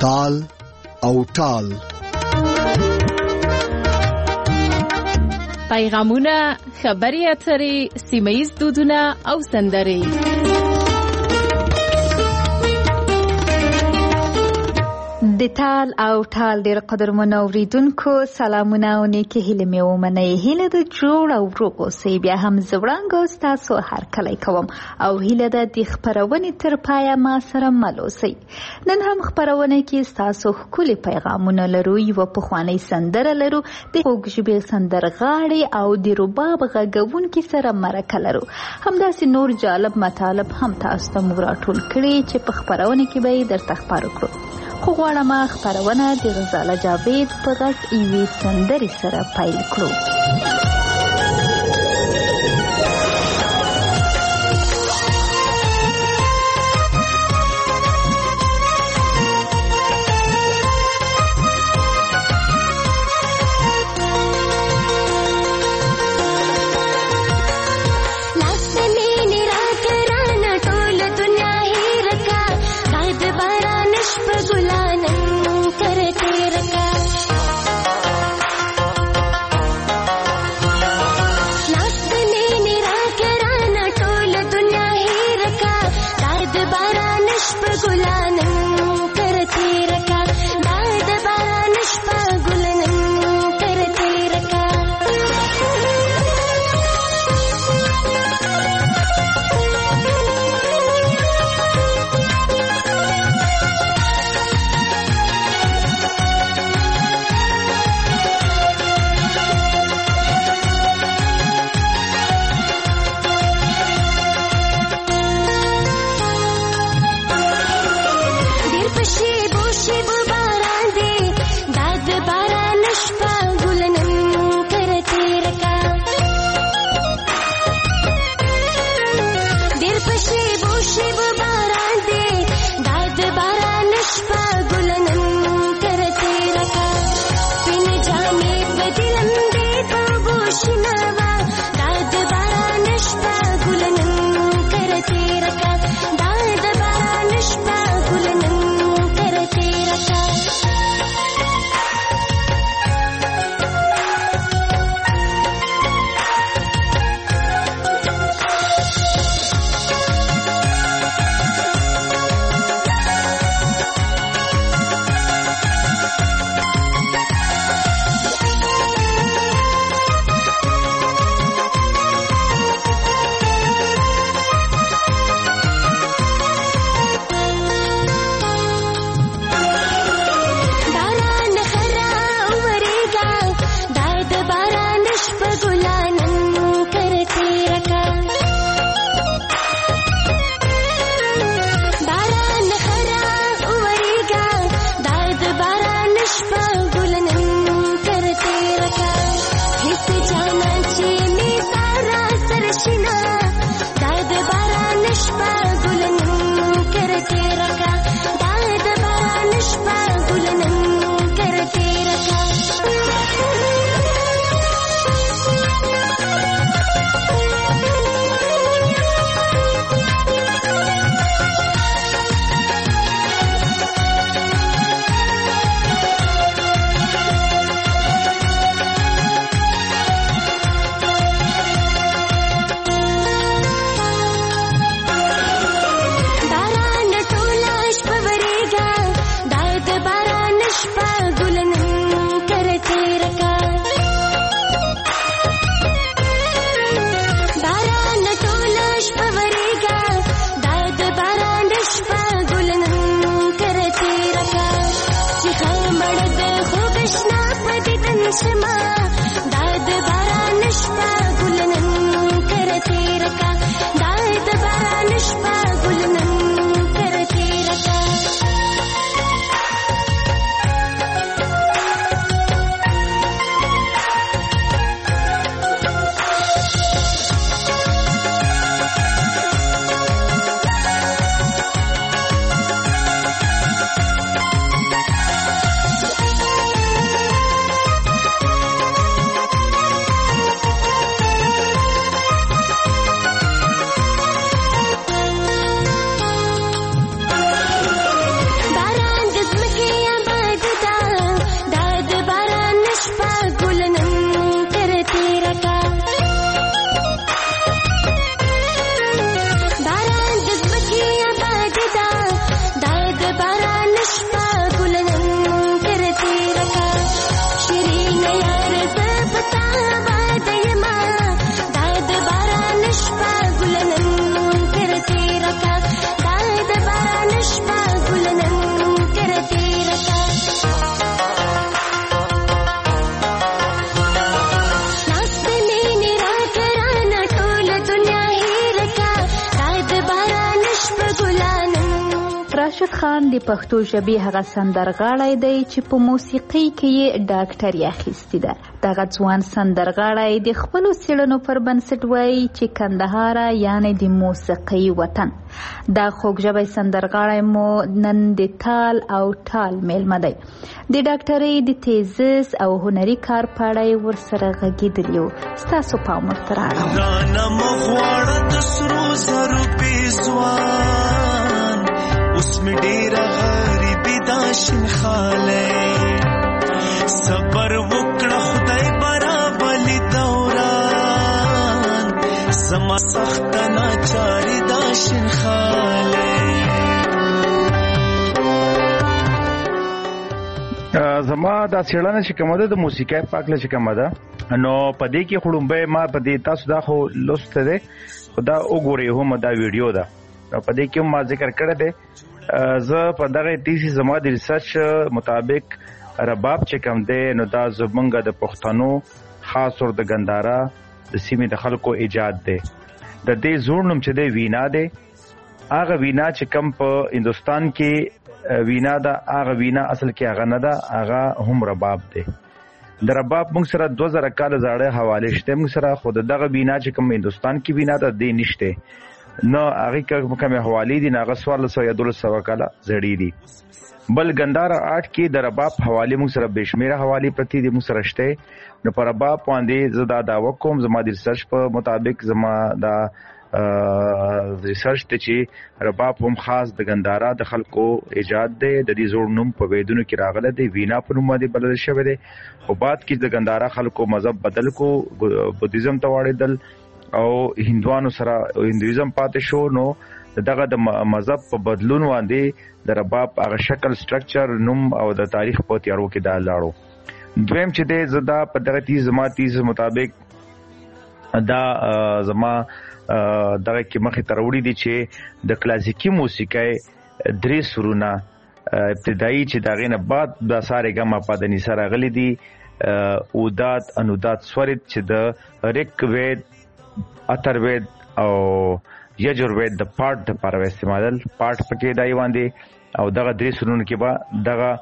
تال او ټال. پیغامونه، خبري اترې، سیمه‌ییز دودونه او سندرې. د تال او ټال ډېر قدرمنو اوریدونکو سلامونه او نیکې هیلې مې ومنئ. هیله د جوړ او روغ اوسئ. بیا هم زه وړانګه ستاسو هرکلی کوم او هیله ده د خپرونې تر پایه ما سره مل اوسئ. نن هم خپرونه کې ستاسو ښکلي پیغامونه لرو. یوه پخوانۍ سندره لرو، د خوږ ژبې سندرغاړې او د رباب غږونکي سره مرکه لرو. همداسې نور جالب مطالب هم تاسو ته موږ راټول کړي چې په خپرونه کې به یې درته خپاره کړو. خو غواړم خپرونه د غزاله جاوید په غږ یوې سندرې سره پیل کړو. راشد خان د پښتو ژبې هغه سندرغاړی دی چې په موسیقۍ کې یې ډاکټري اخیستې ده. دغه ځوان سندرغاړی د خپلو څېړنو پر بنسټ وایي چې کندهار یعنې د موسیقۍ وطن. دا خوږژبی سندرغاړی مو نن د تال او ټال میلمه دی. د ډاکټرۍ د تیزس او هنري کار په اړه یې ورسره غږېدلي وو. ستاسو پام ورته رااړوم. اوس می ډیره غریبی دا شنخاله صبر وکړه خدای برابرلی دوران زما سخت ناچاری دا شنخاله. زما دا څېړنه چې کومه ده د موسیقۍ په هکله چې کومه ده نو په دې کې خړومبی ما په دې تاسو دا خو لوسته دی خو دا وګورئ هم دا ویډیو ده په دې کې ما ذکر کړی دی. زه په دغه تیسیس زما د ریسرچ مطابق رباب چې کوم دی نو دا زمونږ د پښتنو خاص طور د ګندهارا د سیمې د خلکو ایجاد دی. د دې زوړ نوم چې دی وینا دی. هغه وینا چې کوم په هندوستان کې وینا ده هغه وینا اصل کې هغه نه ده هغه هم رباب دی. د رباب موږ سره 2000 کال زاړه حواله شته موږ سره خود دغه وینا چې کوم هندوستان کې وینا ده دی نشته نو هغه کومه حواله دي هغه 1400 کال زړې دي. بل ګندهارا آرټ کې د رباب حواله موږ سره بشمیره حواله پرتی دي موږ سره شته. نو پر رباب باندې زدا دا وکوم زما د ریسرچ په مطابق زما دا ریسرچ ته چې رباب هم خاص د ګندهارا د خلکو ایجاد دی. د دې زوړ نوم په ویدونو کې راغله دی وینا په نوم باندې بلل شوی دی. خو بعد کې د ګندهارا خلکو مذهب بدل کو بودیزم ته واړېدل او هندوانو سره هندویزم پاتې شو. نو دغه د مذهب په بدلون باندې د رباب هغه شکل سټرکچر نوم او د تاریخ په تیارو کې دا لاړو. دویم چې د زدا په دغه تیز مطابق دا زما دغه کې مخې ته راوړي دي چې د کلاسیکي موسیقۍ 3 سرونه ابتدایي چې دغه نه بعد د ساره ګما پادنی سره غلي دي اودات انودات سورت چې د ریک وید اتروید او یجوروید د پارت لپاره استعمالل پارت پکې دای باندې او دغه 3 سرونه کې با دغه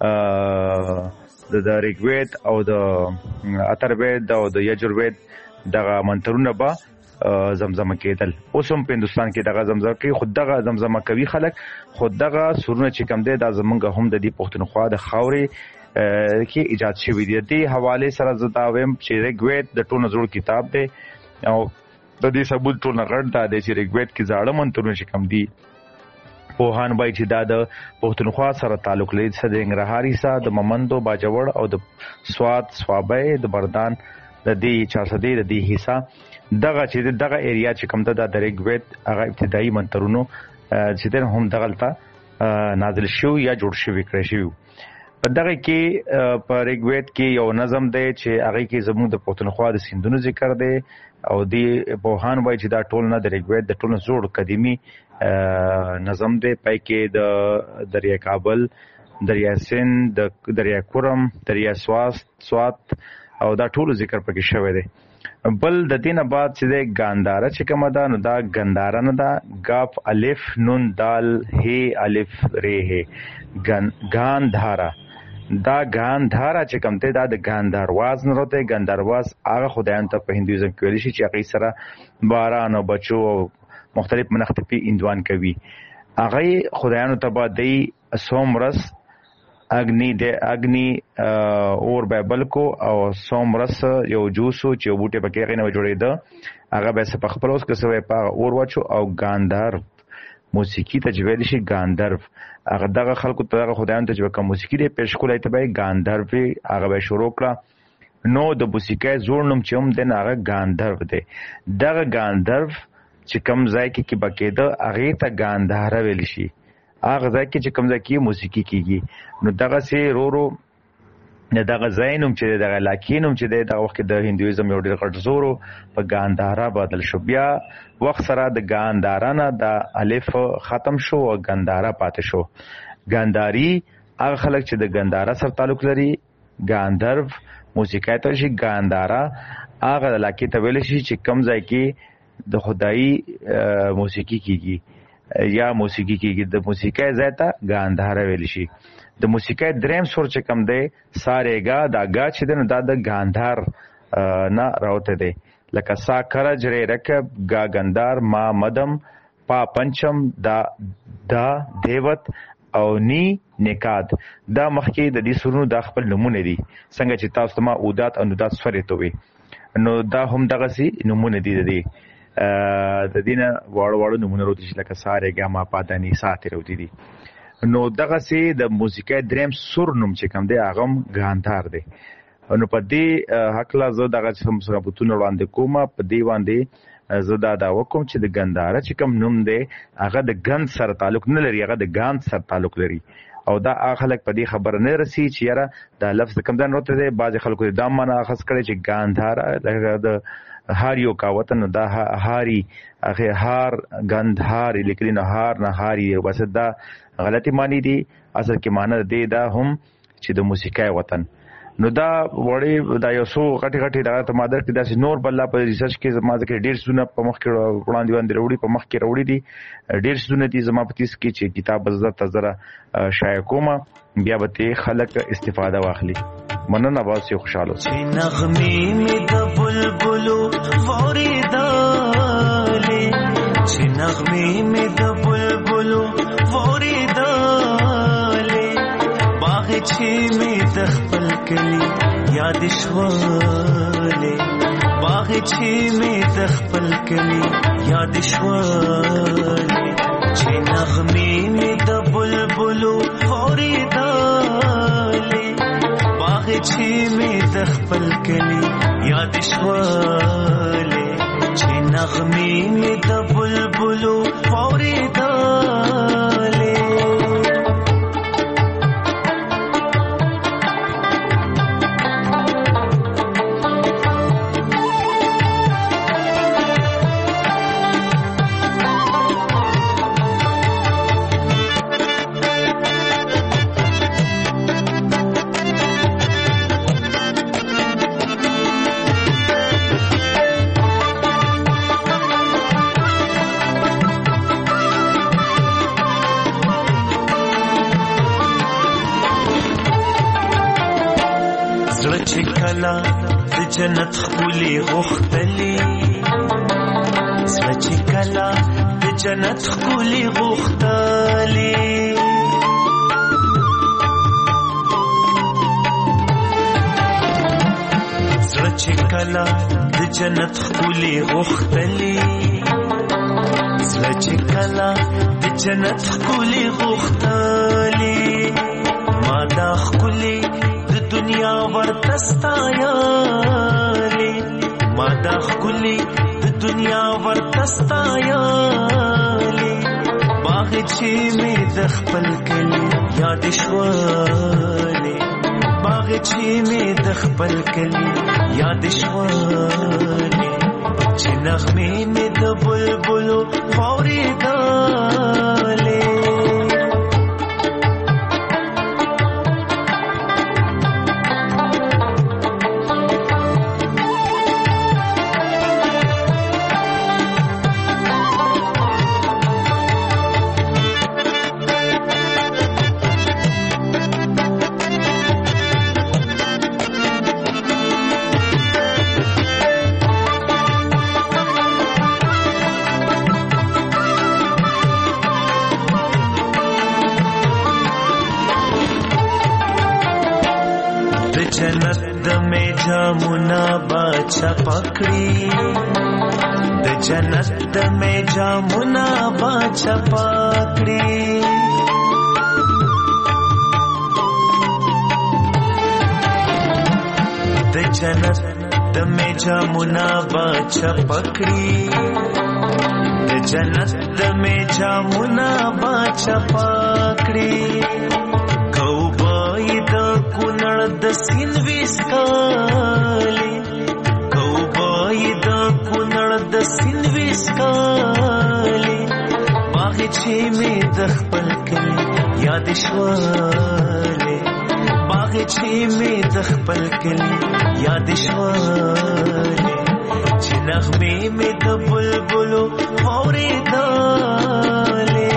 د ریګوید او د اتروید او د یجوروید دغه منترونه با زمزمه کېدل. اوس هم په هندوستان کې دغه زمزمه کوي خود دغه زمزمه کوي خلک خود دغه سرونه چې کم دی دا زمونږ هم د دې پښتونخوا د خاورې کې ایجاد شوی دی. دې حواله سره زدا ویم چې ریګوید د ټولو زوړ کتاب دی او د دې ثبوت ټول غړ دا دی چې ریګوید کې زاړه منترونه چې کم دي پوهان وایي چې دا د پښتونخوا سره تعلق لري د ننګرهاري سره د ممندو باجوړ او د سواد سوابه د بردان د دې 400 د دې حصہ دغه چې دغه ایریا چې کوم ده د ریګوید هغه ابتدایي منترونو چې د هم دغلطه نازل شو یا جوړ شوی کړی شو. په دغه کې په ریګوید کې یو نظم دی چې هغه کې زموږ د پښتونخوا د سیندونو ذکر دی او دی پوهان وایي چې دا ټول نه د ریګوید د ټول زوړ قدیمی نظم دی. پای کې د دریا کابل دریا سند د دریا کورم دریا سوات او دا ټول ذکر پکې شوی دی. بل د دینه بعد چې د ګاندهارا چې کومه ده نو دا ګندهارا نه ده ګاف الف نون دال هی الف ری هی ګاندهارا دا ګاندهارا چې کوم ته دا د ګاندهارواز نه راته ګاندهارواز هغه خدایان ته په هندویزم کې ویل شي چې هغه سره باران او بچو مختلف منختفي اندوان کوي. هغه خدایانو ته به دی سومرس اګنی اور بایبل کو او سومرس یو جوسو چې بوټه پکې غنه جوړېده هغه به څه خپل اوس کسوي په اور واچو او ګاندهار موسیقي ته جوړل شي ګاندهر هغه دغه خلکو ته خدایانو ته چې کوم موسیقي دې پېښ کولای ته به ګاندهر وی هغه به شروع کړه. نو د موسیقۍ زوړ نوم چې هم د هغه ګاندهر دی. دغه ګاندهر چې کوم ځای کې بکیده هغه ته ګاندهار ویل شي. هغه ځای کې چې کوم ځای کې موسیقي کیږي نو دغه سي رورو دغه زینوم چې دغه لاکینوم چې دغه وخت د هندویزم یو ډېر غټ زورو په ګاندهارا بدل شو. بیا وخت سره د ګاندهارانه د الف ختم شو او ګاندهارا پاتې شو. ګاندهاري هغه خلک چې د ګاندهارا سره تعلق لري ګاندهرو موسیقای ته شي. ګاندهارا هغه علاقې ته ویل شي چې کم ځای کې د خدایي موسیقي کیږي. یا موسیقي کېږي. د موسیقۍ ځای ته ګانداره ویل شي. د موسیقۍ دریم سور چې کوم دی سارېګا، دا ګا چې دی نو دا د ګاندار نه راوته دی. لکه سا کرج ری رکب گا گندار ما مدم پا پنچم دا دیوت او نی نکاد. دا مخکې د دې سرونو دا خپل نمونه دي څنګه چې تاسو ته ما اودات او نودات سورې ته وي نو دا هم دغسې نمونه دي د دې نه واړه نمونه راوتي چې لکه سا ری ګا ما پا دا ني سا ترې راوتي دي. نو دغسې د موسیقۍ دریم سور نوم چې کوم دی هغه هم ګاندار دی. نو په دې هکله زه دغه ثبوتونه وړاندې کوم. په دې باندې زه دا دعوه کوم چې د ګنداره چې کوم نوم دی هغه د ګند سره تعلق نه لري، هغه د ګاند سره تعلق لري. او دا هغه خلک په دې خبره نه رسي چې یاره دا لفظ کوم ځای راوته دی. بعضې خلکو دا معنا اخذ کړی چې ګانداره د هار یو کاوته نو دا هاري هغې هار ګندهار لیکلي نو هار نه هاري بس دا غلطي معنی دي. اصل کې معنا دی دا هم چې د موسیقۍ وطن. نو دا وړې دا یو څو غټې دا ته ما درکړي داسې نور بله په ریسرچ کې زما ځکه ډېر څیزونه په مخ کې وړاندې راوړي په مخ کې راوړي دي ډېر څیزونه دي زما په تیس کې چې کتاب به زه زره شایع کوم بیا به ترې خلک استفاده واخلي. مننه به اوس یې خوشحاله اوسئ. نغمې مې د بلبلو واورېدلې چې نغمې مې د بلبلو واورېدلې باغچې مې د خپل کلي یاد شولې باغچې مې د خپل کلي یاد شولې چې نغمې مې د بلبلو واورېدلې باغچې مې د خپل کلي یاد شولې چې نغمې مې د بلبلو واورېدلې. د جنت خولي غختلي زړه چې کله د جنت خولي غختلي زړه چې کله د جنت خولي غختلي زړه چې کله د جنت خولي غختلي ما دا خولي دنیا ورتستایالی ما دا خکلی د دنیا ورتستایالی باغچې مې د خپل کلی یاد شولې باغچې مې د خپل کلی یاد شولې چې نغمې مې د بلبلو واورېدلې. جنت د می جامونا باچا پکړي د جنت د می جامونا باچا پکړي د جنت د می جامونا باچا پکړي د جنت د می جامونا باچا پکړي د سین ویسکالی کوبای د کونړ د سین ویسکالی باغچې مې د خپل کلی یاد شولې باغچې مې د خپل کلی یاد شولې چې نغمې مې د بلبلو واورېدلې.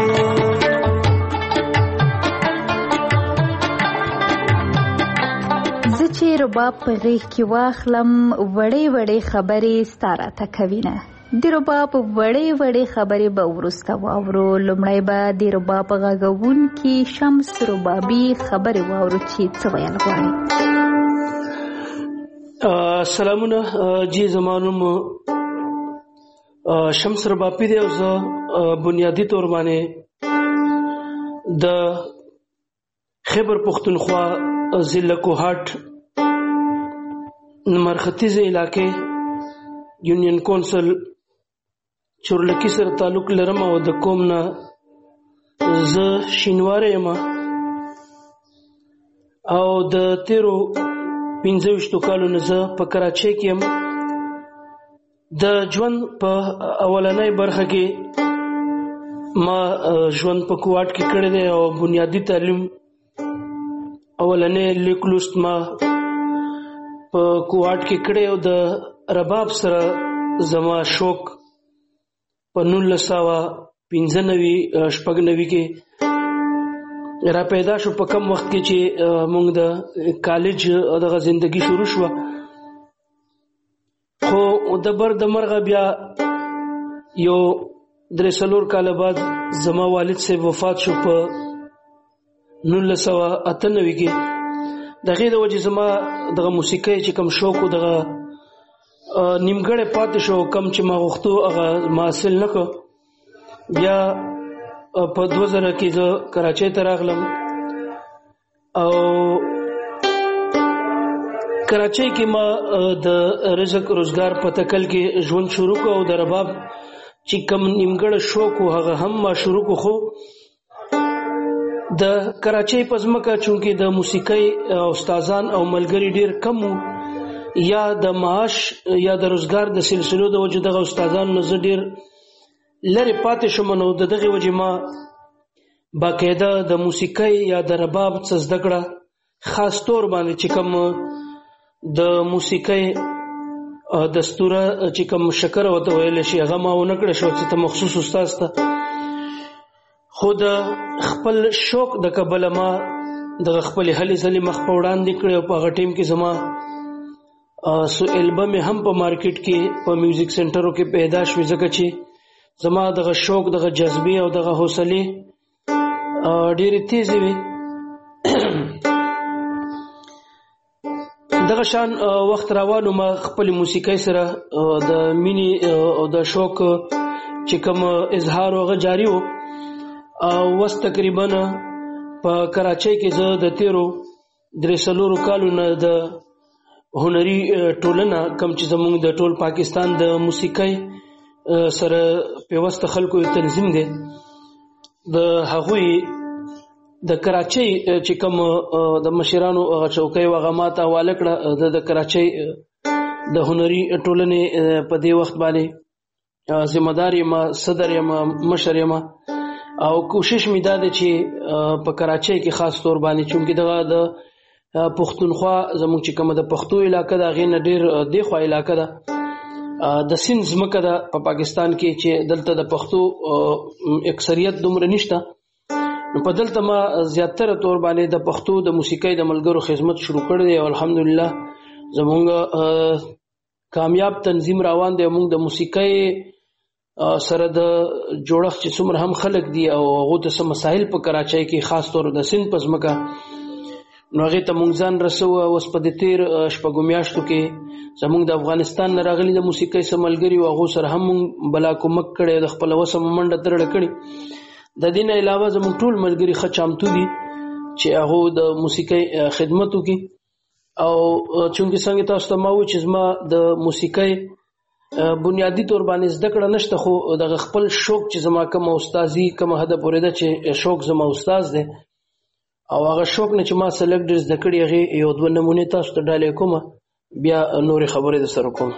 رباب په غیږ کې واخلم وړې وړې خبرې ستا راته کوینه. د رباب وړې وړې خبرې به وروسته واورو. لومړی به د رباب غږونکي شمس ربابي خبرې واورو چې څه ویل غواړي. سلامونه جی، زما نوم شمس ربابي دی او زه بنیادي طور باندې د خیبر پختونخوا ضلع کوهاټ مرختیز علاقې یونین کونسل چورلکی سره تعلق لرم او د کوم نه زه شینواره یم او د تیرو 15 کالو نه زه په کراچۍ کې یم. د ژوند په اولنۍ برخه کې ما ژوند په کوهاټ کې کړی دی او بنیادي تعلیم اولنې لیک لوست ما په کوهاټ کې کړی او د رباب سره زما شوق په 1995 کې را پیدا شو. په کم وخت کې چې موږ د کالج دغه زندگی شروع شو، خو د بر د مرغه بیا یو 3 کال بعد زما والد سے وفات شو په 1998 کې. دغه د وجه زما دغه موسیقي چې کم شوق او دغه نیمګړې پاتې شو، کم چې ما غوښتو هغه ما حاصل نکړ. بیا په 2000 کې زه کراچۍ ته راغلم او کراچۍ کې ما د رزق روزګار په تکل کې ژوند شروع کړ او د رباب چې کم نیمګړې شوق هغه هم ما شروع کړ. خو د کراچۍ په ځمکه چونکې د موسیقۍ استادان او ملګری ډیر کم یا د معاش یا د روزګار د سلسلو د وجه دغه استادان نو زه ډیر لري پاتې شوم. نو دغه وجه ما باقاعده د موسیقۍ یا د رباب څه زده کړه، خاص طور باندې چې کوم د موسیقۍ دستوره چې کوم شکر وته ویل شي هغه ما ونکړه شو چې ته مخصوص استاد ته. خود خپل شوق د قبل ما د خپل هلي ځلې مخ په وړاندې کړو. په هغه ټیم کې زما سو البم هم په مارکیټ کې په میوزیک سنټرو کې پیدا شوې، ځکه چې زما دغه شوق دغه جذبه او دغه حوصله ډېرې تیزې وي. دغه شان وخت راوالو ما خپل موسیقۍ سره د مینې او د شوق چې کوم اظهار هغه جاری و. وس تقریبا په کراچۍ کې زه د تیرو 3 کالو نه د هنري ټولنه کم چې زموږ د ټول پاکستان د موسیقۍ سره پیوسته خلکو تنظیم دی، د هغوی د کراچۍ چې کوم د مشرانو هغه چوکۍ هغه ماته حواله کړه. د کراچۍ د هنري ټولنې په دې وخت باندې ذمہ دار یم، صدر یم، مشر یم او کوشش مې دا دی چې په کراچۍ کې خاص طور باندې چونکې دغه د پښتونخوا زموږ چې کومه د پښتو علاقه ده هغې نه ډېر دیخوا علاقه ده، د سند ځمکه ده په پاکستان کې چې دلته د پښتو اکثریت دومره نشته. نو په دلته ما زیاتره طور باندې د پښتو د موسیقۍ د ملګرو خدمت شروع کړی دی او الحمدلله زموږ کامیاب تنظیم روان دی. موږ د موسیقۍ سره د جوړښت چې څومره هم خلک دي او هغو ته څه مسایل په کراچۍ کې خاص طور د سند په ځمکه نو هغې ته موږ ځان رسوه. اوس په د تېر شپږو میاشتو کې زموږ د افغانستان نه راغلي د موسیقۍ څه ملګري وو، هغو سره هم موږ بلا کومک کړی، د خپله وسه مو منډه ترړه کړې. د دې نه علاوه زموږ ټول ملګري ښه چامتو دي چې هغو د موسیقۍ خدمت وکړي. او چونکې څنګه تاسو ته ما وویل چې زما د موسیقۍ بنیادي طور باندې زده کړه نشته، خو دغه خپل شوق چې زما کومه استازي کومه حده پورې ده چې شوق زما استاد دی او هغه شوق نه چې ما سلګ ډېر زده کړي هغې یو دوه نمونې تاسو ته ډالۍ کومه، بیا نورې خبرې در سره کوم.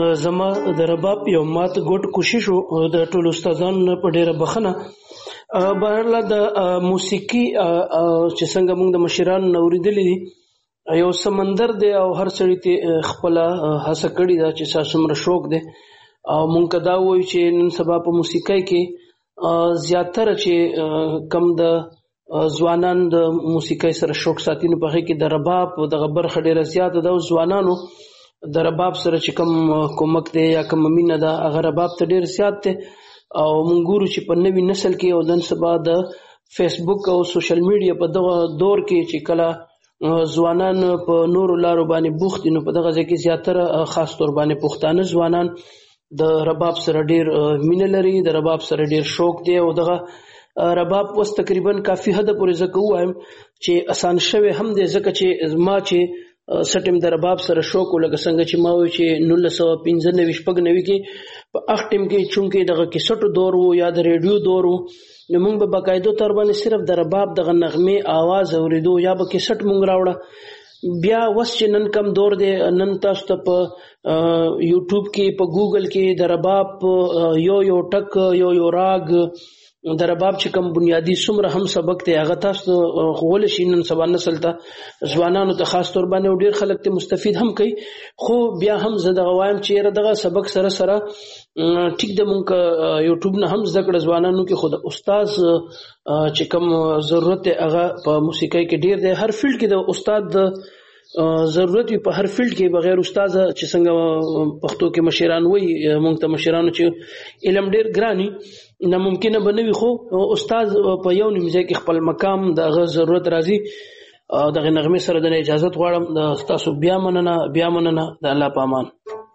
زما د رباب یو مات ګوټ کوشش د ټولو استادانو په ډیره بخنه بهرله د موسیقي چې څنګه موږ د مشرانو اوریدلې دي یو سمندر دی او هر سړی ته خپل هڅه کړې ده چې څومره شوق دی او موږ دا وایو چې نن سبا په موسیقۍ کې زیاتره چې کم د ځوانان د موسیقۍ سره شوق ساتي نو په هغه کې د رباب او د برخه ډیره زیاته ده او ځوانانو د رباب سره چې کم کومک دی یا کم مینه ده هغه رباب ته ډیر زیات دی او موږ ګورو چې په نوي نسل کې او نن سبا د فیسبوک او سوشل میډیا په دغه دور کې چې کله ځوانان په نورو لارو باندې بوخت دي نو په دغه ځای کې زیاتره خاص تور باندې پښتانه ځوانان د رباب سره ډیر مینه لري د رباب سره ډیر شوق دی او دغه رباب وس تقریبا کافي حد پورې زکه وایم چې آسان شوه هم دی ځکه چې ما چې سټیم د رباب سره شوق ولګ څنګه چې ما و چې 1995 شپږ کې په اختم کې چونکې دغه کیسټو دور وو یا د ریډیو دور وو نو موږ به باقاعده تر باندې صرف د رباب دغه نغمه आवाज اوریدو یا به کیسټ موږ راوړه بیا وس چې نن کم دور دی نن تاسو ته په یوټیوب کې په ګوګل کې د رباب یو ټک یو راګ د رباب چې کوم بنیادی څومره هم سبق ته هغه تاسو غول شي نن سبا نسل ته ځوانانو ته خاص تور باندې ډیر خلک ته مستفید هم کوي خو بیا هم زه دغه وایم چې دغه سبق سره ټیک د مونږ یوټیوب نه هم زده کړ ځوانانو کې خود استاد چې کوم ضرورت هغه په موسیقۍ کې ډیر دی هر فیلډ کې د استاد ضرورت په هر فیلډ کې بغیر استاد چې څنګه پښتو کې مشران وي مونږ ته مشرانو چې علم ډیر ګرانی ناممکن بنوي خو استاد په یو نیمځای کې خپل مقام د ضرورت راځي دغه نغمه سره د اجازه غواړم د تاسو بیا مننه د الله په امان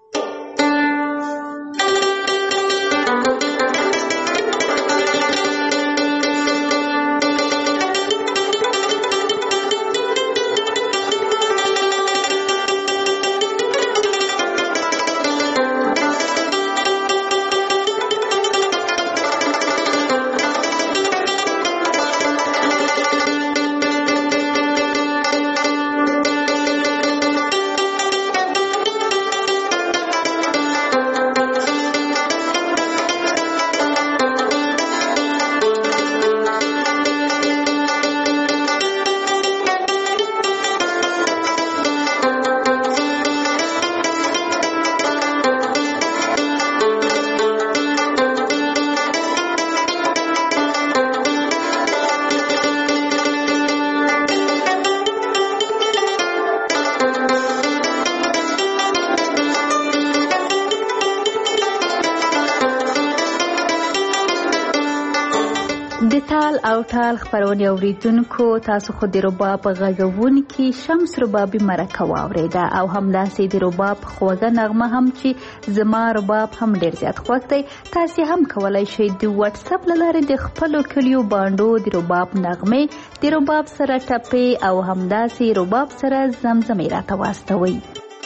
د تال او ټال خبرونه اوریدونکو تاسو خو د رباب غږونکي شمس ربابي مرکه واوریده او همداسې د رباب خوږه نغمه هم چې زما رباب هم ډیر زیات خوښ دی تاسو هم کولای شئ د واتس اپ لاره د خپل کلیو باندې د رباب نغمه د رباب سره ټپې او همداسې رباب سره زمزمې راته واستوئ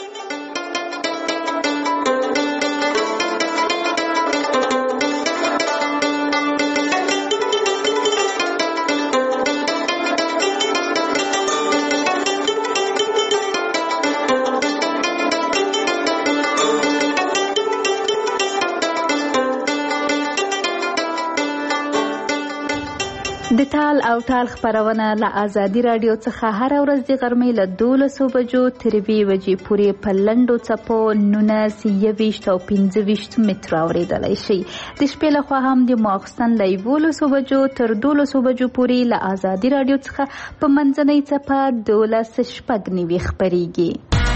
د تال او ټال خبرونه له آزادي رادیو څخه هر ورځ د غرمې له 12 بجو تر 2 بجې پورې په لنډو څپو 19 او 25 متر اوریدلای شي د شپې له خوا هم د ماخستن له 11 بجو تر 12 بجو پورې له آزادي رادیو څخه په منځنۍ څپه 12 شپږ خبريږي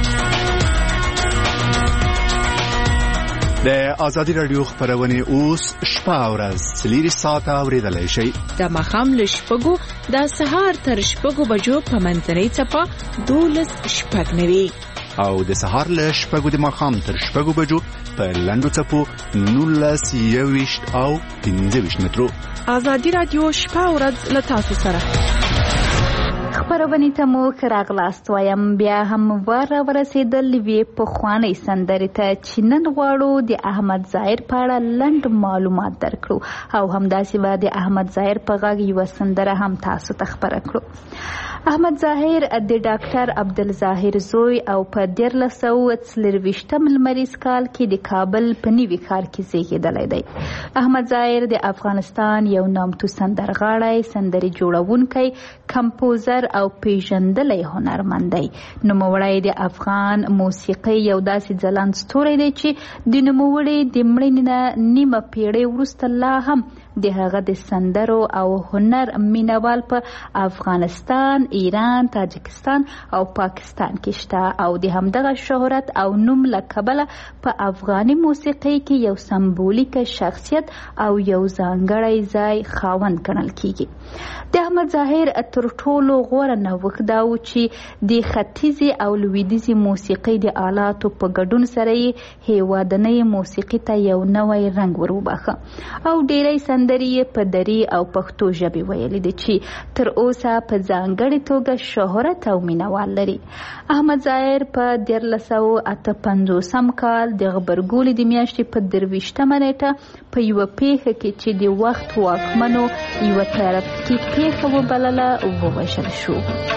د آزادي رادیو خبرونه اوس شپه او ورځ 3 ساعته اوریدلای شي د مخام له شپږو د سهار تر شپږو بجو په منځنۍ څپه 12 شپږ او د سهار له شپږو د مخام تر شپږو بجو په لنډو څپو 19 او 15 مترو آزادي رادیو شپه او ورځ له تاسو سره خبرونه ته مو راغلاست وایم بیا هم ورسېدل وی په خوانې سندرې ته چې نن غواړو د احمد ظاهر په اړه لنډ معلومات درکړو او همداسې به د احمد ظاهر په غږ یو سندره هم تاسو ته خبره کړو احمد ظاهر د ډاکټر عبدالظاهر زوی او په 1924 لمریز کال کې د کابل په نوي ښار کې زیږېدلی دی. احمد ظاهر د افغانستان یو نامتو سندرغاړی، سندرې جوړونکی، کمپوزر او پیژندلی هنرمند دی. نوموړی د افغان موسیقۍ یو داسې ځلند ستوری دی چې د نوموړي د مړینې نه نیمه پیړۍ وروسته لا هم د هغه د سندرو او هنر مینوال په افغانستان، ایران، تاجکستان او پاکستان کې شته او د همدغه شهرت او نوم له کبله په افغاني موسیقۍ کې یو سمبولیک شخصیت او یو ځانګړی ځای خاوند ګڼل کیږي. د احمد ظاهر تر ټولو غوره نوښت دا و چې د ختیځې او لویدیځې موسیقۍ د آلاتو په ګډون سره یې هیوادنۍ موسیقۍ ته یو نوی رنګ وروباخه او ډیری سندرې په دري او پښتو ژبې ویلې دي چې تر اوسه په ځانګړې توګه شهرت او مینوال لري. احمد ظاهر په 1958 کال د غبرګولي د میاشتې په 23 نیټه په یوه پیښه کې چې د وخت واکمنو یوه ترافیکي پیښه وبلله ووژل شو.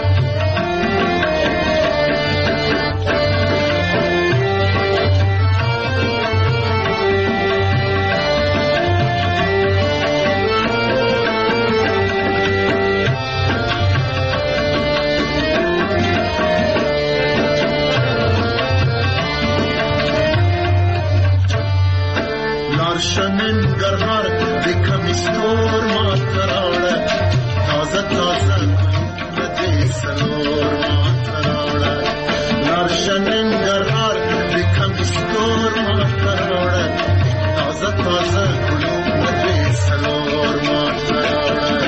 ننګرهار د کمیستور ماته راوړه، تازه تازه ګلونه دې سلور ماته راوړه. لاړشه ننګرهار د کمیستور ماته راوړه، تازه تازه ګلونه دې سلور ماته راوړه.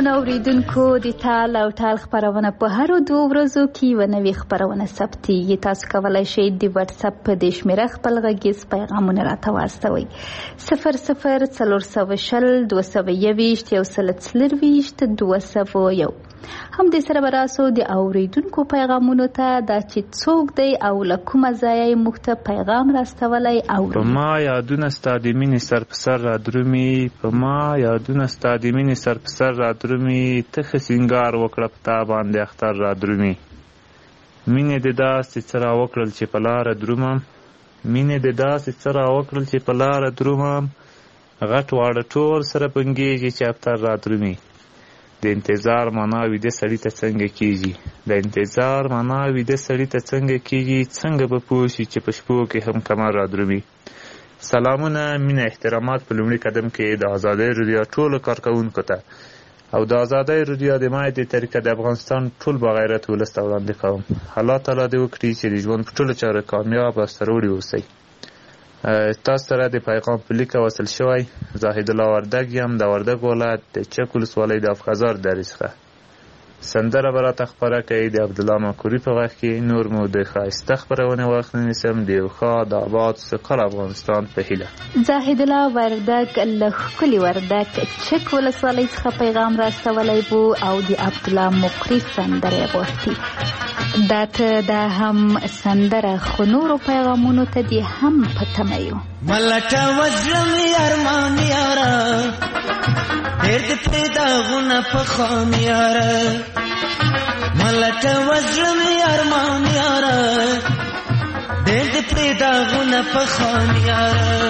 قدرمنو اوریدونکو د تال او تال خبرونه په هر 2 ورځو کې یو نوې خبرونه ثبتېږي. تاسو کولی شئ د واتس اپ په دې شمېره خپل غږیز پیغامونه راته واستوئ. 00 422 221 هم د سره براسو د اوریدونکو پیغامونو ته دا چې څوک دی او له کومه ځایه یې موږ ته پیغام راستولی اورو. په ما یادونه ستا د مینې سر په سر را درومي، په ما یادونه ستا د مینې سر په سر را درومي، ته ښه سینګار وکړه په تا باندې اختر را درومي. مینې دې داسې څه را وکړل چې په لاره درومم، مینې دې داسې څه را وکړل چې په لاره درومم، غټ واړه ټول سره بنګېږي چې اختر را درومي. د انتظار معنا ویده سړي ته څنګه کېږي، د انتظار معنا ویده سړي ته څنګه کېږي، څنګه به پوه شي چې په شپو کې هم کمر را درومي. سلامونه، مینه، احترامات په لومړي قدم کې د ازادۍ رادیو ټولو کارکوونکو ته او د ازادۍ رادیو د مایع د طریقه د افغانستان ټول بغیرت ولس ته وړاندې کوم. الله تعالی دې وکړي چې د ژوند په ټولو چارو کامیاب او سرلوړي اوسئ. تاسو سره د پیغام په لیکه وصل شوی زاهد الله وردګ یم د وردګ ولایت د چک ولسوالۍ د افغازار درې څخه. سندره به راته خپره کوي د عبدالله مکوري په غږ کې. نور مو د ښایسته خپرونې وخت نه نیسم د یو ښه د آباد سوکاله افغانستان په هیله. زاهد الله وردګ له ښکلي وردګ چک ولسوالۍ څخه پیغام راستولی و او د عبدالله مکوري سندره یې غوښتي. دا ته دا هم سندره خو نورو پیغامونو ته دې هم په تمه یو. ملټه وزلم ارمان یاره ډېر دې پرې داغونه په خام یاره، ملټه وزلم ارمان یاره ډېر دې پرې داغونه په خام یاره.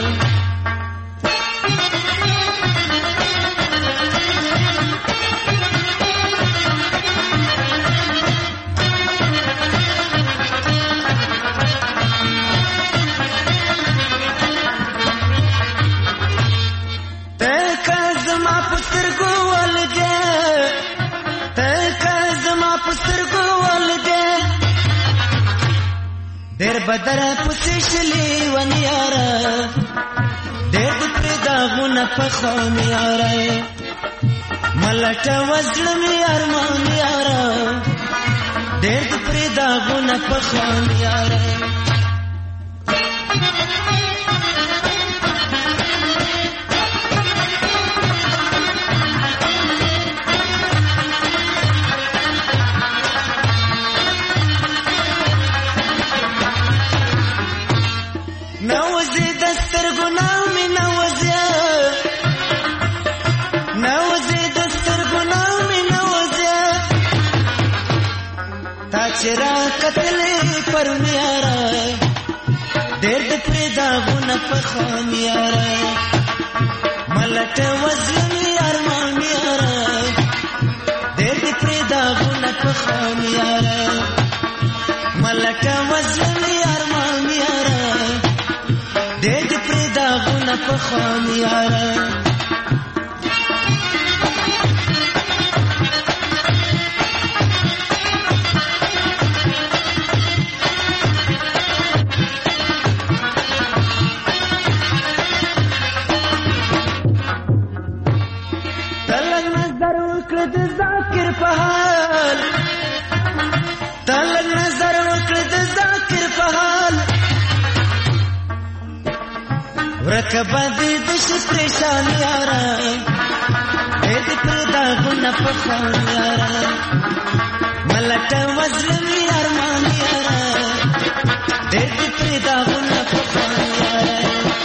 ډېر بدر پسې شلې ونیاره ډېر دې پرې داغونه په خام یاره، ملټه وزلم ارمان یاره ډېر دې پرې داغونه په خام یاره. چرا قتلې پر میاره ډېر دې پرې داغونه په خام یاره، ملټه وزلم ارمان یاره ډېر دې پرې داغونه په خام یاره، ملټه وزلم ارمان یاره ډېر دې پرې داغونه په خام یاره. تلک نظر وکړه د ذاکر په حال ورکبه دې د شپې شان یاره دې پر داغونه په خان یاره، ملټه وزلم ارمان یاره دې پر داغونه په خان یاره.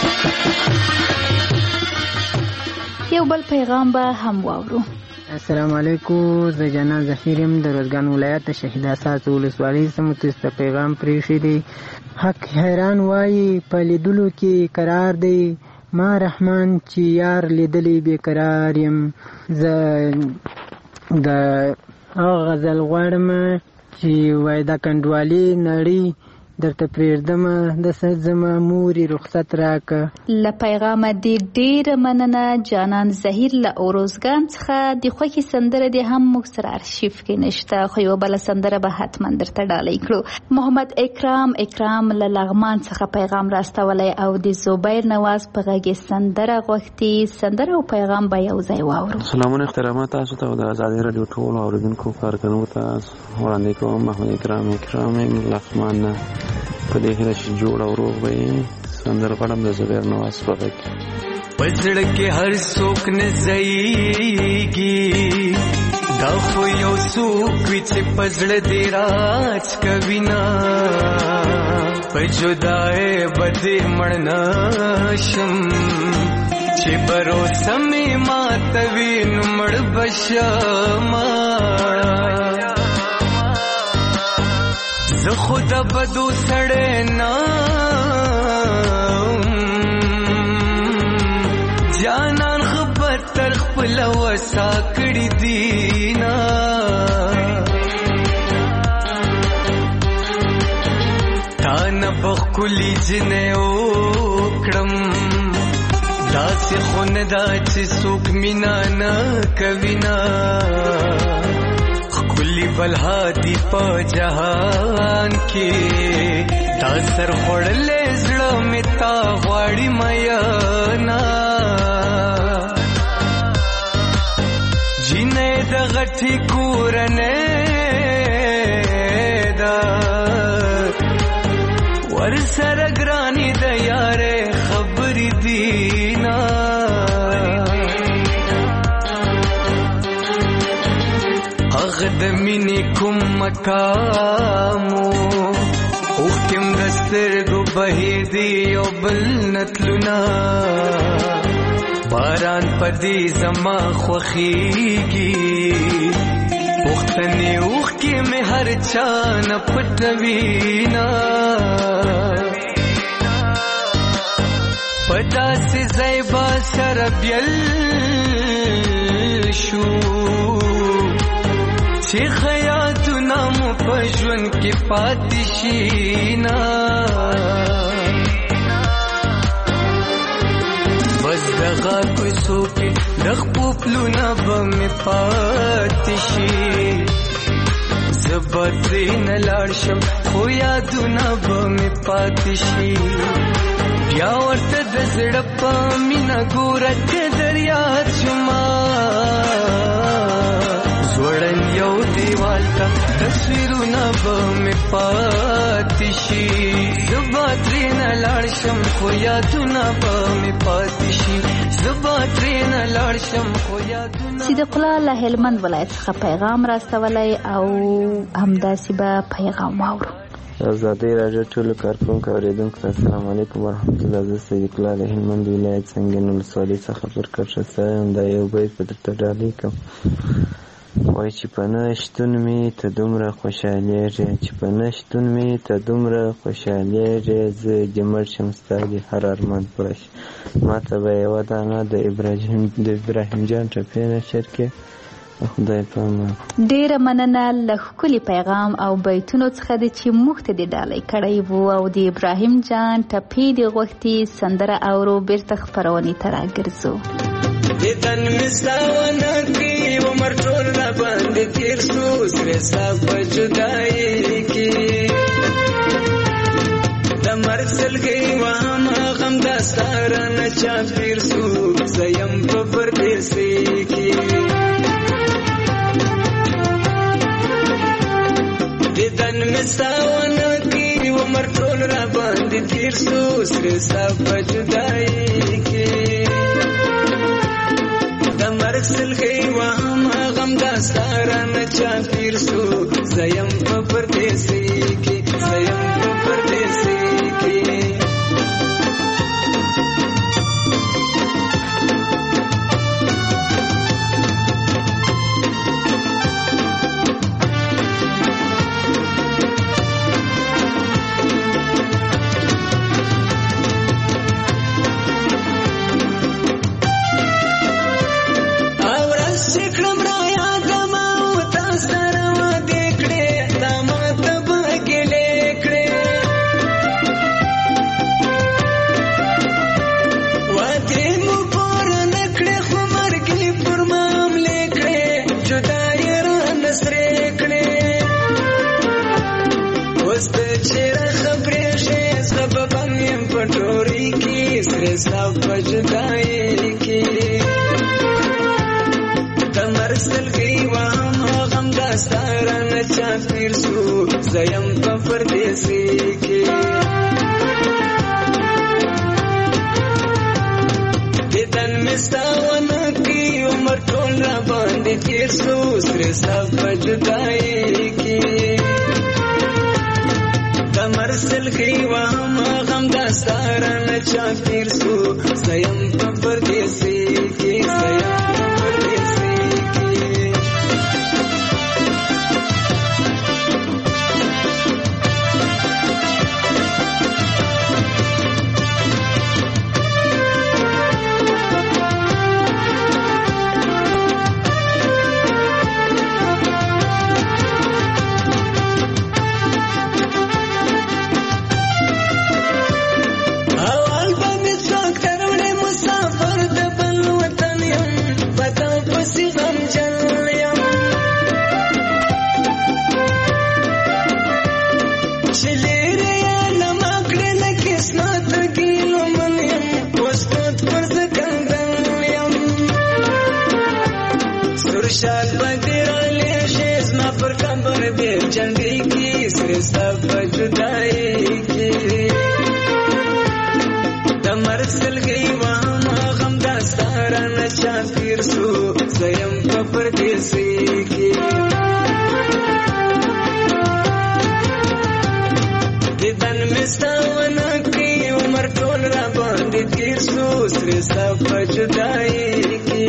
یو بل پیغام به هم واورو. السلام علیکم، زه جنان ظفیر یم د روزګان ولایت د شهید اساس ولسوالۍ څخه تاسو ته پیغام پرېښی دی. حق حیران وایي په لیدلو کې قرار دی، ما رحمان چې یار لیدلی بې قرار یم. زه د هغه غزل غواړم چې وایي د کنډوالې نړۍ درته پرېږدمه د زما مورې رخصت راکه. له پیغامه دې ډېره مننه جانان ظهیر له اوروزګان څخه. د خوښې سندره دې هم موږ سره ارشیف کې نشته، خو یوه بله سندره به حتما درته ډالۍ کړو. محمد اکرام له لغمان څخه پیغام راستولی او د زبیر نواز په غږ سندره غوښتي. سندره او پیغام به یو ځای واورو. سلامونه احترامات تاسو ته او د ازادي راډیو ټولو اوریدونکو کارکوونکو ته وړاندې کوم. محمد اکرام لغمان نه په دې هیله چې جوړ او روغ به یې. سندره غواړم د زبیر نواز په غږ کې. په زړه کې هر څوک نه ځایږي، دا خو یو څوک وي چې په زړه دې راج کوي نه. په جدای به دې مړ نه شم، چې بروسه مې ماتوي نو مړ به شمه. زه خو د بدو سړی نه جانان خبر تر خپله وسا کړي دینا. تا نه به ښکلي جنۍ وکړم، داسې خو نه ده چې څوک مینه نه کوي نه. ښکلي بلها دي په جهان کې، تا سر خوړلی زړه مې تا غواړي مینا. جینۍ د غټې کورنۍ ده، ورسره ګرانې د یارې خبرې دي نه. هغه د مینې کوم مقامو اوښکې م د سترګو بهیر دي یو بل نتلونه. باران په دې زما خوښېږي، پوښتنې اوښکې مې هر چا نه پټوي نه. په داسې ځای به سره بیل شو چې خیاتونه مو په ژوند کې پاتې شي نه. بس دغه کوڅو کې د خپو پلونه به مې پاتې شي. زه به ترېنه لاړ شم خو یادونه به مې پاتې شي. بیا ورته د زړه په مینه ګوره که دریاد شما. زوړن یو دیوال ته تصویرونه به مې پاتې شي. زه به ترېنه لاړ شم خو یادونه به مې پاتې شي. زه به ترېنه لاړ شم خو یادونه. صدیق الله له هلمند ولایت څخه پیغام راستولی او همداسې به پیغام واورو. ازادي راډیو ټولو کارکوونکو اوریدونکو ته السلام علیکم ورحمت الله. زه صدیق الله له هلمند ولایت څنګین ولسوالۍ څخه پر کټه یم. دا یو بیت په درته ډالۍ کوم. وای چې په نه شتون مې ته دومره خوشحالېږې، چې په نه شتون مې ته دومره خوشحالېږې، زه دې مړ شم ستا دې هر ارمان پوره شي. ما ته به یوه دانه د ابراهیم جان ټپې نشر کې. خدای پامان. ډیره مننه له ښکلي پیغام او بیتونو څخه د چې موږ ته دې ډالۍ کړی وو او د ابراهیم جان ټپې دې غوښتي. سندره اورو بیرته خپرونې ته راګرځو. دیدن مستاونه کی عمر ټول را باندې تیر سو، سره صاحب جدائی کی د مرګ سلګي وام غم داستاره نه چا پیر سو. زیم په پردیسي کی دیدن مستاونه کی عمر ټول را باندې تیر سو، سره صاحب جدائی کی مرګ سلګي وام غم داستاره نه چا پیر سو. زیم په پردیسي کې، زیم په پردیسي کې. سرستا پجدائی کی دمر سلگی وام غم داستاران چاپیر سو زیم پا پردیسی کی دیدن مستاون کی عمر ټول را باندې تیر سو سرستا پجدائی کی دمر سلگی وام غم داستاران چاپیر سو زیم پا پردیسی کی زیم پا پردیسی کی شال بدرالی شیز ما پر کمبر بیر جنگی کی سرستا بجدائی کی دمر سلگی وام غم داستاران چاپیر سو زیم پا پردیسی کی دیدن مستاون کی عمر ټول را باندې تیر سو سرستا بجدائی کی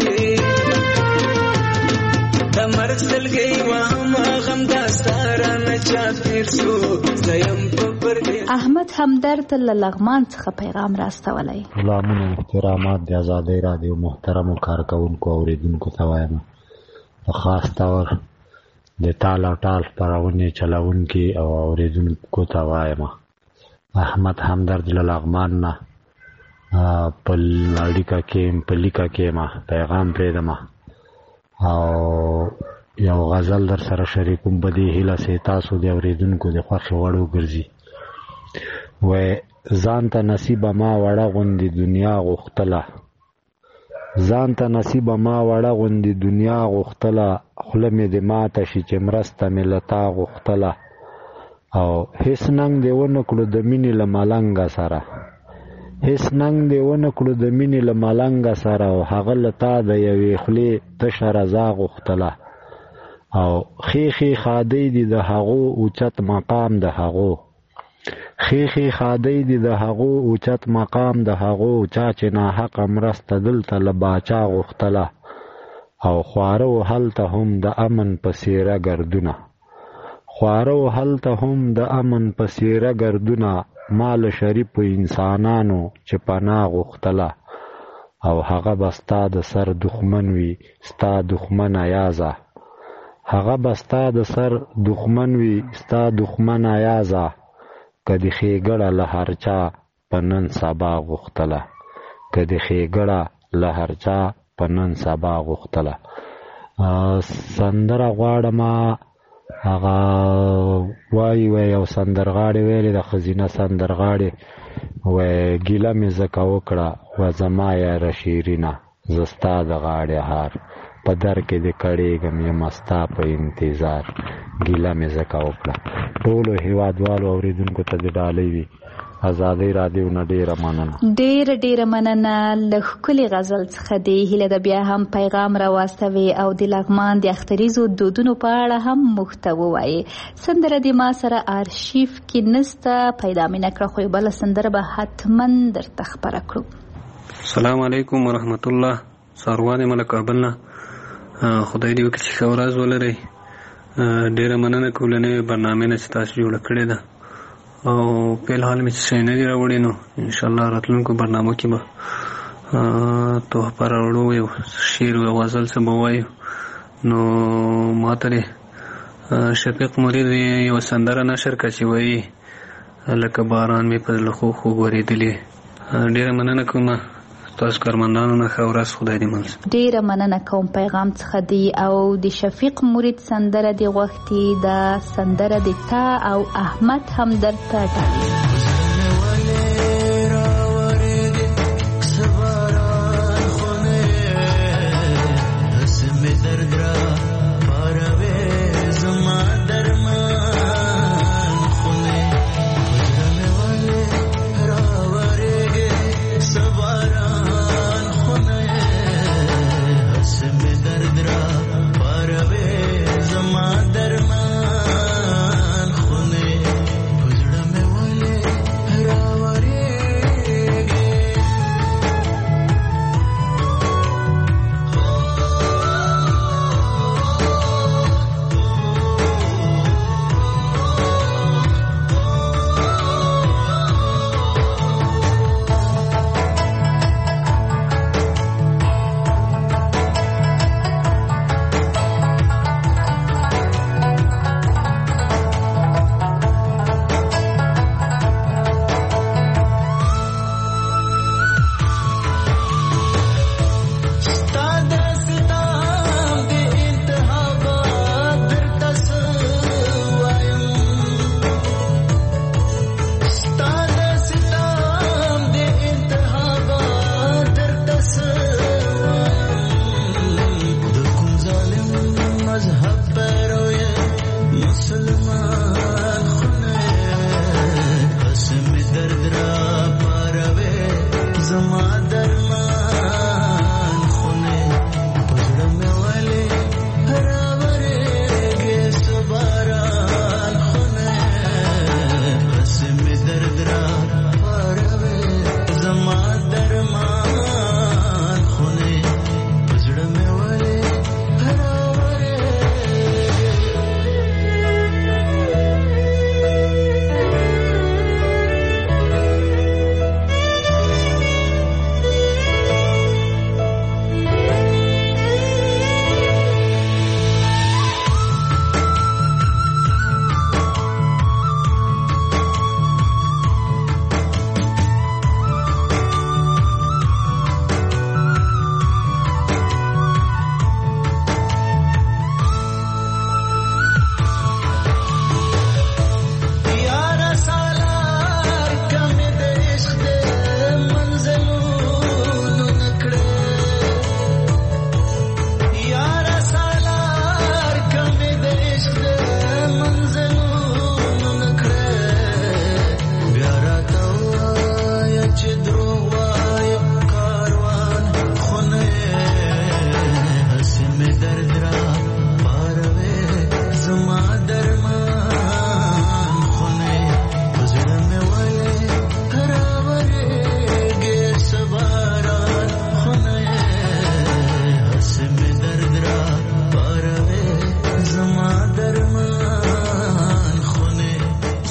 دمر سلگی وام غم داستاران چاپیر سو زیم پا پردیسی. احمد همدرد له لغمان څخه پیغام راستولی. سلامونه احترامات د آزادۍ رادیو محترمو کارکوونکو اوریدونکو ته وایم په خاص طور د ټال او ټال خپرونې چلوونکي او اوریدونکو ته وایم احمد همدرد له لغمان نه په لیکه کې ما پیغام پرېږدم او یو غزل در سره شریکوم په دې هیله چې تاسو د اورېدونکو د خوښې وړ وګرځي. وایي ځان ته نصیبه ما وړه غوندې دنیا غوښتله ځان ته نصیبه ما وړه غوندې دنیا غوښتله خوله مې د ماته شي چې مرسته مې له تا غوښتله او هېڅ ننګ دې ونه کړو د مینې له ملنګه سره هیڅ ننګ دې ونه کړو د مینې له ملنګه سره او هغه له تا د یوې خولې تشه رضا غوښتله او ښې ښادۍ دي د هغو اوچت مقام د هغو ښې ښادۍ دي د هغو اوچت مقام د هغو چا چې ناحقه مرسته دلته له باچا غوښتله او خواره و هلته هم د امن په څېره ګردونه خواره و هلته هم د امن په څېره ګردونه ما له شریفو انسانانو چې پناه غوښتله او هغه به ستا د سر دښمن وي ستا دښمنه یازه هغه به ستا د سر دښمن وي ستا دښمنه یازه که د ښېګړه له هر چا په نن سبا غوښتله که د ښېګړه له هر چا په نن سبا غوښتله. سندره غواړمه هغه وایي یو سندرغاړې ویلې د ښځینه سندرغاړې وایي ګیله مې ځکه وکړه و زما یاره شیرینه زه ستا د غاړې هار په در کې د کړېږم یم ستا په انتظار ګیله مې ځکه وکړه. ټولو هېوادوالو اورېدونکو ته د ډالۍ وي آزادۍ رادیو نه ډېره مننه. ډېره مننه. له ښکلې غزل څخه دې هیله ده بیا هم پیغام راواستوي او د لغمان د اختریزو دودونو په اړه هم موږ ته ووایي. سندره دې ما سره آرشیف کې نسته، پیدا مې نه کړه، خو بله سندره به حتما درته خپره کړو. السلام علیکم ورحمت الله. ساروان یم له کابل نه. خدای دې وکړي چې ښه ورځ ولرئ. ډېره مننه کولنې برنامې نه چې تاسو جوړه کړې ده او په الحال مې څه نه دي راوړي، نو انشاءالله راتلونکو برنامو کې به تحفه راوړو، یو شعر او غزل څه به وایو. نو ما ته شفیق مرید یو سندره نشر کړه چې وایي لکه باران مې په زړه خوږ ورېدلې. ډېره مننه کوم تاسو کارمندانو نه. ښه ورځ، خدای دې مل. ډېره مننه کوم پیغام څخه دی او د شفیق مرید سندره دی غوښتي. دا سندره د تا او احمد همدرد ته ټاکل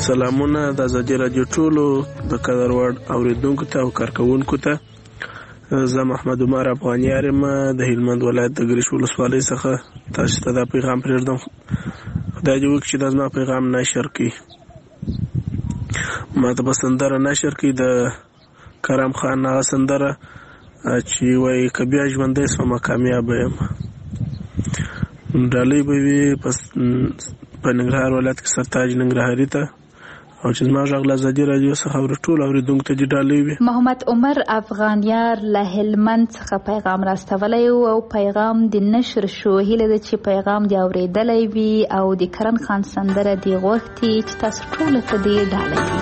سلامونه د ازادي رادیو ټولو د قدر وړ اوریدونکو ته او کارکونکو ته. زه محمد عمر افغانیار یم د هلمند ولایت د ګریش ولسوالۍ څخه تاسو ته دا پیغام پرېږدم. خدای دې وکړي چې دا زما پیغام نشر کړي، ما ته به سندره نشر کړي د کرم خان هغه سندره چې وایي که بیا ژوندی شومه کامیابه یم. ډالۍ به وي په ننګرهار ولایت کې سرتاج ننګرهاري ته، او چې زما غږ له ازادي رادیو څخه ټول اوریدونکو ته دې ډالۍ وي. محمد عمر افغانیار له هلمند څخه پیغام راستولی او پیغام د نشر شو. هیله ده چې پیغام دې اورېدلی وي او د کرن خان سندره دې غوښتي چې تاسو ټولو ته دې ډالۍ وي.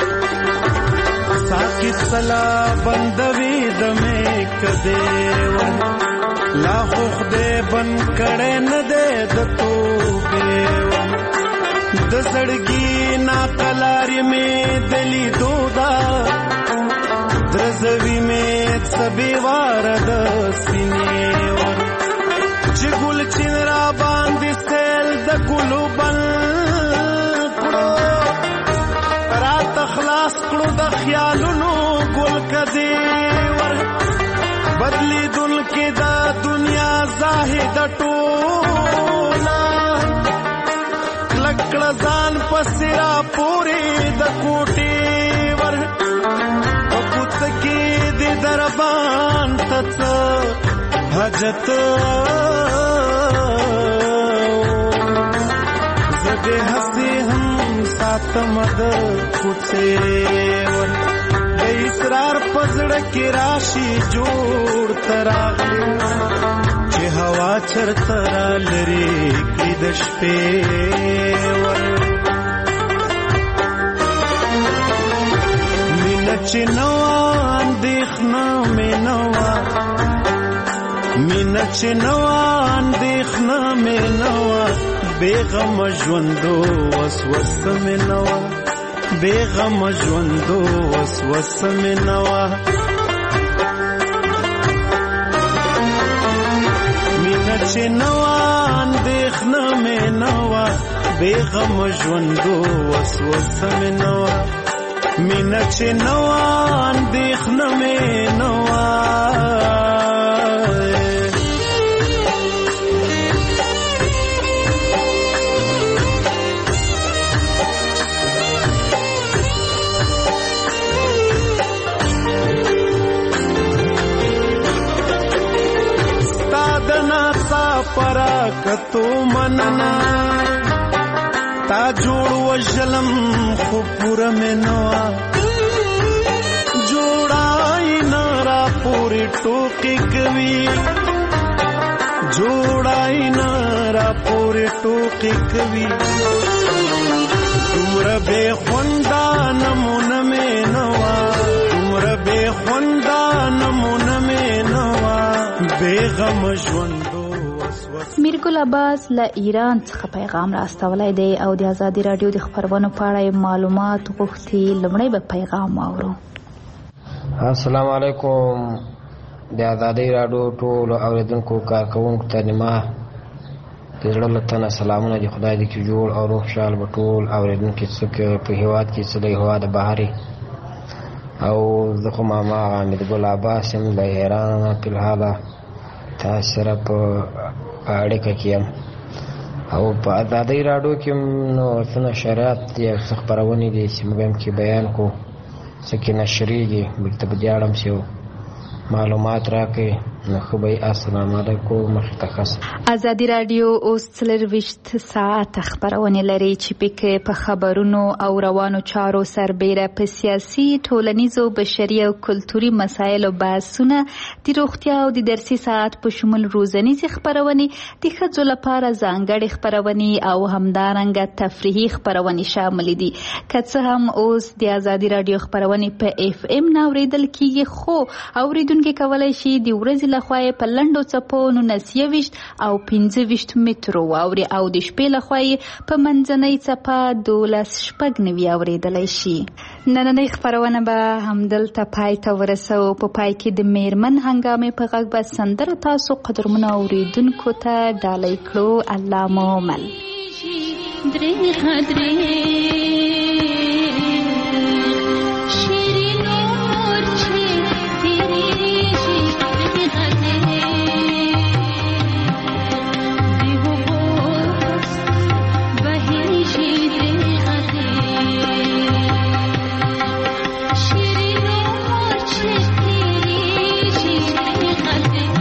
ساقي سلا بندوي دمه کده ور لا خدای بن کړه نه دې د توبه د زړګي نا قلاري مې دلی دودا درزوي مې سبي وار د سینې ور چې ګل چین را باندې سیل د ګلو بل کړو رات خلاص کړو د خیالونو ګل کدي ور بدلی دل کې دا دنیا زاهد ټولا لکړه ځان پسرا پوری د کوټي ور وقت کې دې دربان تڅ حاجت زده هسي هم ساتم د کوڅه ور د اسرار پزړه کې راشي جوړ تراغلي چې هوا چرته لري کې د شپې ور مینه چې نو اندېښنه مې نوا مینه چې نو اندېښنه مې نوا بیغم ژوندو وسوسه مې نوا بیغم ژوندو وسوسه مې نوا مینه چې نو اندېښنه مې نوا بیغم ژوندو وسوسه مې نوا مینه چې نو اندېښنه مې نوا پراکتو مننا تا جوړ وشلم خو پورا منوا جوړای نارا پوری ټوکی کوي جوړای نارا پوری ټوکی کوي تمره به خوندا نمونه منوا تمره به خوندا نمونه منوا بیغم ژوندو. میرګل عباس له ایران څخه پیغام راستولی دی او د ازادي رادیو د خبرونو په اړه معلومات غوښتي. لومړی به پیغام واورو. السلام علیکم. د ازادي رادیو ټول اوریدونکو کارکونکو ته نیمه د زړه له تنه سلامونه دي. خدای دې کې جوړ او روغ خوشحال به ټول اوریدونکي څوک په هېواد کې څه د هېواد بهرې او زه خو ماما میرګل عباس یم له ایران فلحاله تاسو سره په اړیکه کې یم او په ازادي رادیو کې نو څه نشریات یا څه خپرونې دي چې موږ هم کې بیان کو څه کې نشریږي بلته به دیاړم چې معلومات راکړي نو خو به السلام علیکم مختص. ازادي رادیو اوس 24 ساعت خبرونه لري چې پکې په خبرونو او روانو چارو سربېره په سیاسي ټولنیزو بشري او کلتوري مسایلو بحثونه د روغتیا او د درسي ساعت په شمول روزنیزې خبرونه د ښځو لپاره ځانګړې خبرونه او همدارنګه تفریحي خبرونه شامل دي. که څه هم اوس د ازادي رادیو خبرونه په اف ام ناوریدل کیږي خو اوریدونکو کولای شي د ورځې لخوا په لنډو څپو 29 او 25 مترو واوري او د شپې لخوا په منځنۍ څپه 12 اوریدلای شي. نننۍ خبرونه به همدلته پای ته ورسو. په پای کې د میرمن هنګامې په غږ به سندره تاسو قدرمنو اوریدونکو ته ډالۍ کړو. الله مو مل درې ماتې